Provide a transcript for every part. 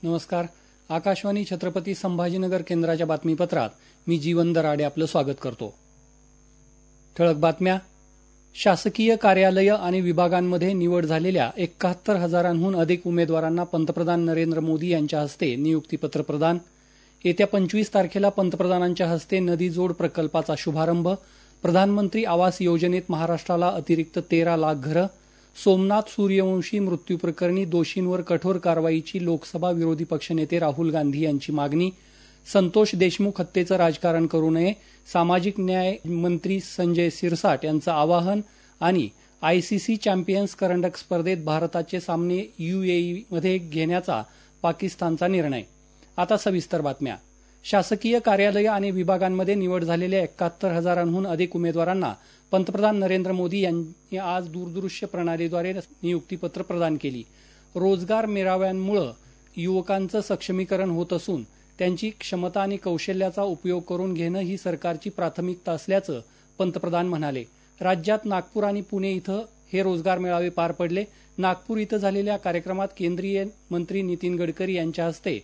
नमस्कार. आकाशवाणी छत्रपती संभाजीनगर केंद्राच्या बातमीपत्रात मी जीवन दराडे आपलं स्वागत करतो. ठळक बातम्या. शासकीय कार्यालय आणि विभागांमध्ये निवड झालेल्या 71,000हून अधिक उमेदवारांना पंतप्रधान नरेंद्र मोदी यांच्या हस्ते नियुक्तीपत्र प्रदान. येत्या 25 तारखेला पंतप्रधानांच्या हस्ते नदी जोड प्रकल्पाचा शुभारंभ. प्रधानमंत्री आवास योजनेत महाराष्ट्राला अतिरिक्त 13 लाख घरं. सोमनाथ सूर्यवंशी मृत्यू प्रकरणी दोषींवर कठोर कारवाईची लोकसभा विरोधी पक्षनेते राहुल गांधी यांची मागणी. संतोष देशमुख हत्येचं राजकारण करू नये, सामाजिक न्याय मंत्री संजय सिरसाट यांचं आवाहन. आणि आयसीसी चॅम्पियन्स करंडक स्पर्धेत भारताचे सामने UAEमध्ये घेण्याचा पाकिस्तानचा निर्णय. आता सविस्तर बातम्या. शासकीय कार्यालय आणि विभागांमध्ये निवड झालेल्या 71,000हून अधिक उमेदवारांना पंतप्रधान नरेंद्र मोदी यांनी आज दूरदृश्य प्रणालीद्वारे नियुक्तीपत्र प्रदान केली. रोजगार मेळाव्यांमुळे युवकांचं सक्षमीकरण होत असून त्यांची क्षमता आणि कौशल्याचा उपयोग करून घेणं ही सरकारची प्राथमिकता असल्याचं पंतप्रधान म्हणाले. राज्यात नागपूर आणि पुणे इथं हे रोजगार मेळावे पार पडले. नागपूर इथं झालेल्या कार्यक्रमात केंद्रीय मंत्री नितीन गडकरी यांच्या हस्ते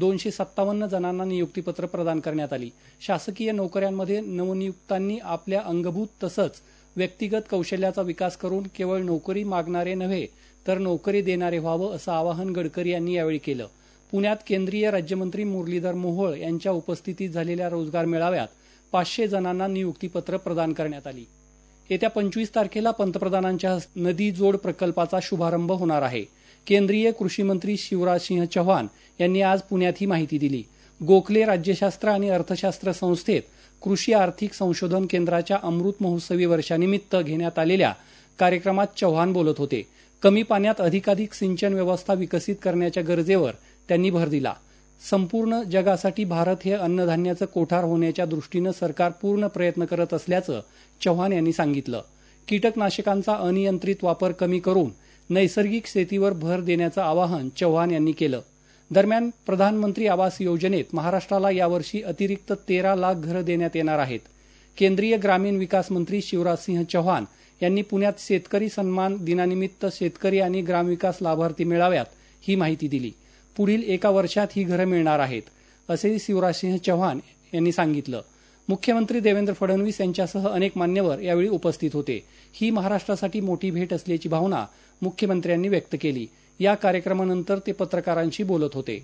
257 जणांना नियुक्तीपत्र प्रदान करण्यात आली. शासकीय नोकऱ्यांमध्ये नवनियुक्तांनी आपल्या अंगभूत तसंच व्यक्तिगत कौशल्याचा विकास करून केवळ नोकरी मागणारे नव्हे तर नोकरी देणारे व्हावं असं आवाहन गडकरी यांनी यावेळी केलं. पुण्यात केंद्रीय राज्यमंत्री मुरलीधर मोहोळ यांच्या उपस्थितीत झालेल्या रोजगार मेळाव्यात 500 जणांना नियुक्तीपत्र प्रदान करण्यात आली. येत्या 25 तारखेला पंतप्रधानांच्या नदी जोड प्रकल्पाचा शुभारंभ होणार आहे. केंद्रीय कृषी मंत्री शिवराजसिंह चौहान यांनी आज पुण्यात ही माहिती दिली. गोखले राज्यशास्त्र आणि अर्थशास्त्र संस्थेत कृषी आर्थिक संशोधन केंद्राच्या अमृत महोत्सवी वर्षानिमित्त घेण्यात आलेल्या कार्यक्रमात चौहान बोलत होते. कमी पाण्यात अधिकाधिक सिंचन व्यवस्था विकसित करण्याच्या गरजेवर त्यांनी भर दिला. संपूर्ण जगासाठी भारत हे अन्नधान्याचं कोठार होण्याच्या दृष्टीनं सरकार पूर्ण प्रयत्न करत असल्याचं चौहान यांनी सांगितलं. कीटकनाशकांचा अनियंत्रित वापर कमी करून नैसर्गिक शेतीवर भर देण्याचं आवाहन चौहान यांनी केलं. दरम्यान प्रधानमंत्री आवास योजनेत महाराष्ट्राला यावर्षी अतिरिक्त 13 लाख घरं देण्यात येणार आहेत. केंद्रीय ग्रामीण विकास मंत्री शिवराजसिंह चौहान यांनी पुण्यात शेतकरी सन्मान दिनानिमित्त शेतकरी आणि ग्रामविकास लाभार्थी मेळाव्यात ही माहिती दिली. पुढील एका वर्षात ही घरं मिळणार आहेत असेही शिवराजसिंह चौहान यांनी सांगितलं. मुख्यमंत्री देवेंद्र फडणवीस यांच्यासह अनेक मान्यवर यावेळी उपस्थित होते. ही महाराष्ट्रासाठी मोठी भेट असल्याची भावना मुख्यमंत्र्यांनी व्यक्त केली. या कार्यक्रमानंतर ते पत्रकारांशी बोलत होते.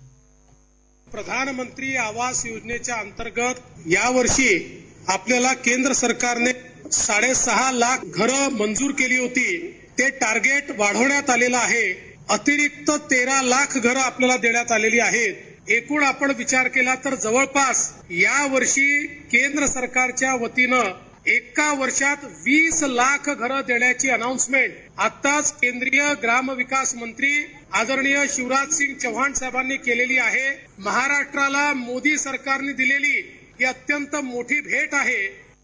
प्रधानमंत्री आवास योजनेच्या अंतर्गत यावर्षी आपल्याला केंद्र सरकारने 6.5 लाख घरं मंजूर केली होती. ते टार्गेट वाढवण्यात आलेलं आहे. अतिरिक्त 13 लाख घरं आपल्याला देण्यात आलेली आहेत. एकूण आपण विचार केला तर जवळपास या वर्षी केंद्र सरकारच्या वतीनं एका वर्षात 20 लाख घरं देण्याची अनाउन्समेंट आताच केंद्रीय ग्रामविकास मंत्री आदरणीय शिवराजसिंग चौहान साहेबांनी केलेली आहे. महाराष्ट्राला मोदी सरकारने दिलेली ही अत्यंत मोठी भेट आहे.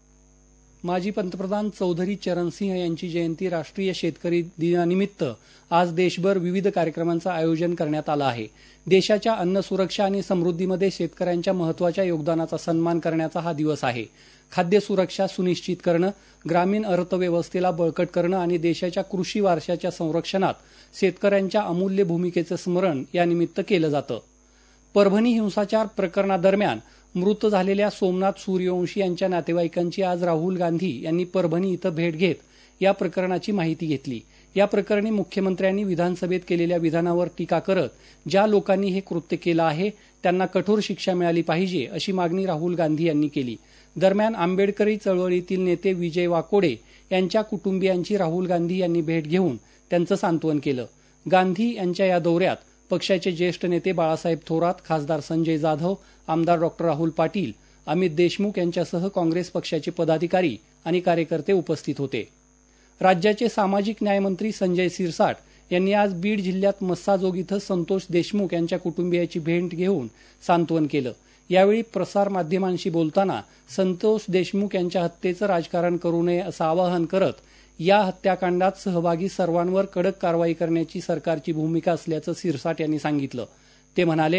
माजी पंतप्रधान चौधरी चरणसिंह यांची जयंती राष्ट्रीय शेतकरी दिनानिमित्त आज देशभर विविध कार्यक्रमांचं आयोजन करण्यात आलं आहे. देशाच्या अन्न सुरक्षा आणि समृद्धीमध्ये शेतकऱ्यांच्या महत्वाच्या योगदानाचा सन्मान करण्याचा हा दिवस आहे. खाद्य सुरक्षा सुनिश्चित करणं, ग्रामीण अर्थव्यवस्थेला बळकट करणं आणि देशाच्या कृषी वारशाच्या संरक्षणात शेतकऱ्यांच्या अमूल्य भूमिकेचं स्मरण यानिमित्त केलं जातं. परभणी हिंसाचार प्रकरणादरम्यान मृत झालेल्या सोमनाथ सूर्यवंशी यांच्या नातेवाईकांची आज राहुल गांधी यांनी परभणी इथं भेट घेत या प्रकरणाची माहिती घेतली. या प्रकरणी मुख्यमंत्र्यांनी विधानसभेत केलेल्या विधानावर टीका करत ज्या लोकांनी हे कृत्य केलं आहे त्यांना कठोर शिक्षा मिळाली पाहिजे अशी मागणी राहुल गांधी यांनी केली. दरम्यान आंबेडकरी चळवळीतील नेते विजय वाकोडे यांच्या कुटुंबियांची राहुल गांधी यांनी भेट घेऊन त्यांचं सांत्वन केलं. गांधी यांच्या या दौऱ्यात पक्षाचे ज्येष्ठ नेते बाळासाहेब थोरात, खासदार संजय जाधव, आमदार डॉक्टर राहुल पाटील, अमित देशमुख यांच्यासह काँग्रेस पक्षाचे पदाधिकारी आणि कार्यकर्ते उपस्थित होते. राज्याचे सामाजिक न्याय मंत्री संजय सिरसाट यांनी आज बीड जिल्ह्यात मस्साजोग इथं संतोष देशमुख यांच्या कुटुंबियाची भेट घेऊन सांत्वन केलं. यावेळी प्रसार माध्यमांशी बोलताना संतोष देशमुख यांच्या हत्येचं राजकारण करू नये असं आवाहन करत या हत्याकांडात सहभागी सर्वांवर कडक कारवाई करण्याची सरकारची भूमिका असल्याचं सिरसाट यांनी सांगितलं. ते म्हणाले,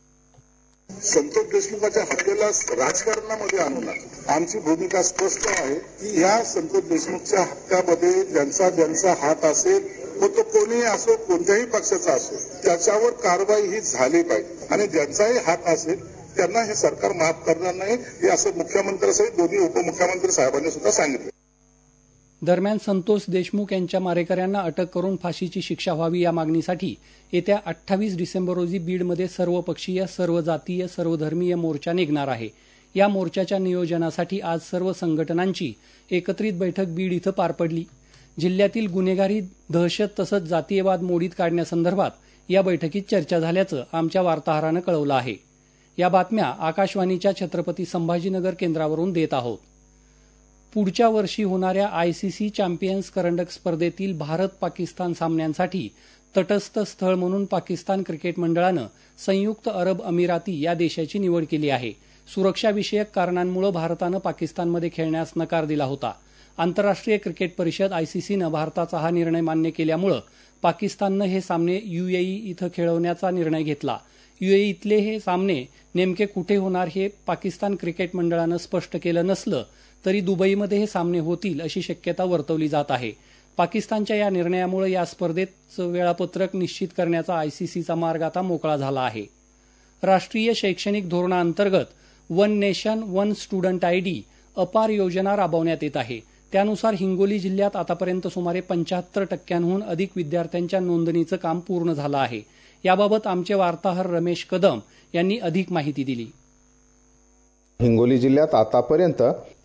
संतोष देशमुखाच्या हत्येला राजकारणामध्ये आणू नका. आमची भूमिका स्पष्ट आहे की ह्या संतोष देशमुखच्या हत्यामध्ये ज्यांचा हात असेल मग तो कोणीही असो, कोणत्याही पक्षाचा असो, त्याच्यावर कारवाई ही झाली पाहिजे आणि ज्यांचाही हात असेल त्यांना हे सरकार माफ करणार नाही, हे असं मुख्यमंत्र्यांसहित दोन्ही उपमुख्यमंत्री साहेबांनी सुद्धा सांगितलं. दरम्यान संतोष देशमुख यांच्या मारेकऱ्यांना अटक करून फाशीची शिक्षा व्हावी या मागणीसाठी येत्या 28 डिसेंबर रोजी बीडमध्ये सर्वपक्षीय, सर्व जातीय, सर्वधर्मीय मोर्चा निघणार आहे. या मोर्चाच्या नियोजनासाठी आज सर्व संघटनांची एकत्रित बैठक बीड इथं पार पडली. जिल्ह्यातील गुन्हेगारी, दहशत तसंच जातीयवाद मोडीत काढण्यासंदर्भात या बैठकीत चर्चा झाल्याचं आमच्या वार्ताहरानं कळवलं आहे. या बातम्या आकाशवाणीच्या छत्रपती संभाजीनगर केंद्रावरून देत आहोत. पुढच्या वर्षी होणाऱ्या आयसीसी चॅम्पियन्स करंडक स्पर्धेतील भारत पाकिस्तान सामन्यांसाठी तटस्थ स्थळ म्हणून पाकिस्तान क्रिकेट मंडळानं संयुक्त अरब अमिराती या देशाची निवड केली आहे. सुरक्षाविषयक कारणांमुळे भारतानं पाकिस्तानमध्ये खेळण्यास नकार दिला होता. आंतरराष्ट्रीय क्रिकेट परिषद आयसीसीनं भारताचा हा निर्णय मान्य केल्यामुळे पाकिस्ताननं हे सामने यूएई इथं खेळवण्याचा निर्णय घेतला. यूएई इथले हे सामने नेमके कुठे होणार हे पाकिस्तान क्रिकेट मंडळानं स्पष्ट केलं नसलं तरी दुबईमध्ये हे सामने होतील अशी शक्यता वर्तवली जात आहे. पाकिस्तानच्या या निर्णयामुळे या स्पर्धेचं वेळापत्रक निश्चित करण्याचा आयसीसीचा मार्ग आता मोकळा झाला आहे. राष्ट्रीय शैक्षणिक धोरणाअंतर्गत one nation one student ID APAAR योजना राबवण्यात येत आहे. त्यानुसार हिंगोली जिल्ह्यात आतापर्यंत सुमारे 75% अधिक विद्यार्थ्यांच्या नोंदणीचं काम पूर्ण झालं आहे. याबाबत आमचे वार्ताहर रमेश कदम यांनी अधिक माहिती दिली. हिंगोली जिल्ह्यात आतापर्यंत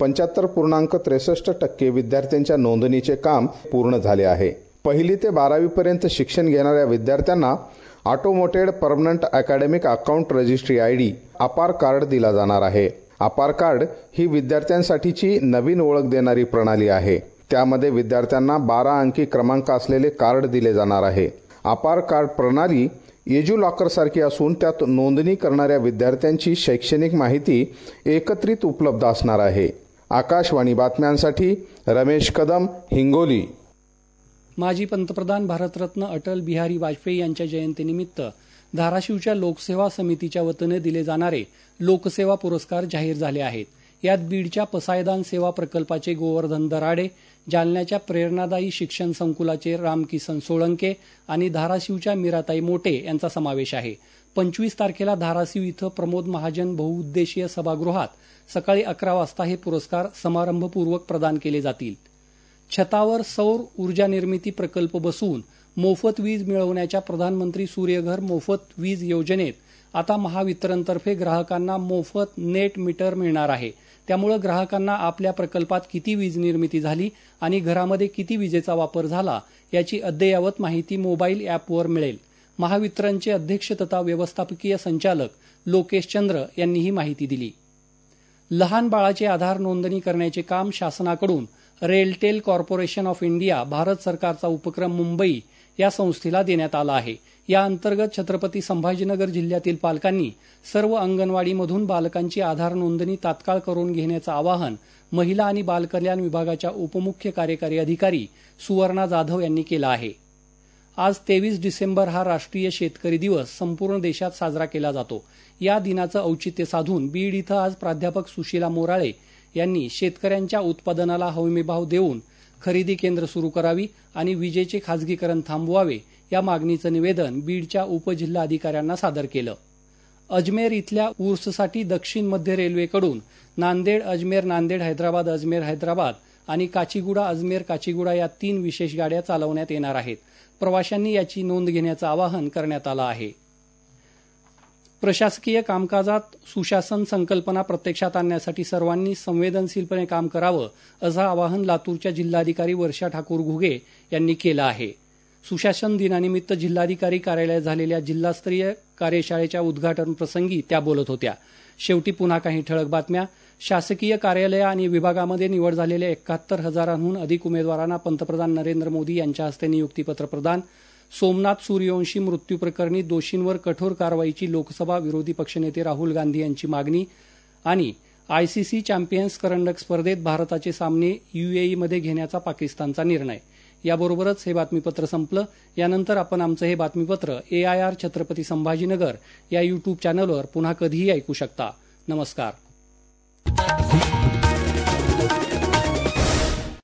75.63% विद्यार्थ्यांच्या नोंदणीचे काम पूर्ण झाले आहे. 1ली ते 12वी पर्यंत शिक्षण घेणाऱ्या विद्यार्थ्यांना automated permanent academic account registry ID APAAR card दिला जाणार आहे. अपार कार्ड ही विद्यार्थ्यांसाठीची नवीन ओळख देणारी प्रणाली आहे. त्यामध्ये विद्यार्थ्यांना 12 अंकी क्रमांक असलेले कार्ड दिले जाणार आहे. अपार कार्ड प्रणाली एज्यू लॉकर सारखी असून त्यात नोंदणी करणाऱ्या विद्यार्थ्यांची शैक्षणिक माहिती एकत्रित उपलब्ध असणार आहे. आकाशवाणी बातम्यांसाठी रमेश कदम, हिंगोली. माजी पंतप्रधान भारतरत्न अटल बिहारी वाजपेयी यांच्या जयंतीनिमित्त धाराशिवच्या लोकसेवा समितीच्या वतीने दिले जाणारे लोकसेवा पुरस्कार जाहीर झाले आहेत. यात बीडच्या पसायदान सेवा प्रकल्पाचे गोवर्धन दराडे, जालन्याच्या प्रेरणादायी शिक्षण संकुलाचे रामकिसन सोळंके आणि धाराशिवच्या मीराताई मोटे यांचा समावेश आहे. 25 तारखेला धाराशिव इथं प्रमोद महाजन बहुउद्देशीय सभागृहात सकाळी 11 वाजता हे पुरस्कार समारंभपूर्वक प्रदान केले जातील. छतावर सौर ऊर्जा निर्मिती प्रकल्प बसवून मोफत वीज मिळवण्याच्या प्रधानमंत्री सूर्यघर मोफत वीज योजनेत आता महावितरणतर्फे ग्राहकांना मोफत नेट मीटर मिळणार आहे. त्यामुळे ग्राहकांना आपल्या प्रकल्पात किती वीज निर्मिती झाली आणि घरामध्ये किती विजेचा वापर झाला याची अद्ययावत माहिती मोबाईल ॲपवर मिळेल. महावितरणचे अध्यक्ष तथा व्यवस्थापकीय संचालक लोकेश चंद्र यांनी ही माहिती दिली. लहान बाळाचे आधार नोंदणी करण्याचे काम शासनाकडून RailTel corporation of India Bharat सरकारचा उपक्रम मुंबई या संस्थेला देण्यात आला आहे. या अंतर्गत छत्रपती संभाजीनगर जिल्ह्यातील पालकांनी सर्व अंगणवाडीमधून बालकांची आधार नोंदणी तात्काळ करून घेण्याचं आवाहन महिला आणि बालकल्याण विभागाच्या उपमुख्य कार्यकारी अधिकारी सुवर्णा जाधव यांनी केलं आहे. आज 23 डिसेंबर हा राष्ट्रीय शेतकरी दिवस संपूर्ण देशात साजरा केला जातो. या दिनाचं औचित्य साधून बीड इथं आज प्राध्यापक सुशीला मोराळे यांनी शेतकऱ्यांच्या उत्पादनाला हमीभाव देऊन खरेदी केंद्र सुरू करावी आणि विजेचे खासगीकरण थांबवावे या मागणीचं निवेदन बीडच्या उपजिल्हाधिकाऱ्यांना सादर केलं. अजमेर इथल्या उर्ससाठी दक्षिण मध्य रेल्वेकडून नांदेड अजमेर, नांदेड हैदराबाद, अजमेर हैदराबाद आणि काचीगुडा अजमेर काचीगुडा या 3 विशेष गाड्या चालवण्यात येणार आहेत. प्रवाशांनी याची नोंद घेण्याचं आवाहन करण्यात आलं आहे. प्रशासकीय कामकाजात सुशासन संकल्पना प्रत्यक्षात आणण्यासाठी सर्वांनी संवेदनशीलपणे काम करावं असं आवाहन लातूरच्या जिल्हाधिकारी वर्षा ठाकूर घुगे यांनी केलं आहे. सुशासन दिनानिमित्त जिल्हाधिकारी कार्यालयात झालेल्या जिल्हास्तरीय कार्यशाळेच्या उद्घाटन प्रसंगी त्या बोलत होत्या. शेवटी पुन्हा काही ठळक बातम्या. शासकीय कार्यालय आणि विभागामध्ये निवड झालेल्या 71,000हून अधिक उमेदवारांना पंतप्रधान नरेंद्र मोदी यांच्या हस्ते नियुक्तीपत्र प्रदान. सोमनाथ सूर्यवंशी मृत्यू प्रकरणी दोषींवर कठोर कारवाईची लोकसभा विरोधी पक्षनेते राहुल गांधी यांची मागणी आणि आयसीसी चॅम्पियन्स करंडक स्पर्धेत भारताचे सामने यूएईमध्ये घेण्याचा पाकिस्तानचा निर्णय. याबरोबरच हे बातमीपत्र संपलं. यानंतर आपण आमचं हे बातमीपत्र AIR छत्रपती संभाजीनगर या YouTube चॅनलवर पुन्हा कधीही ऐकू शकता. नमस्कार.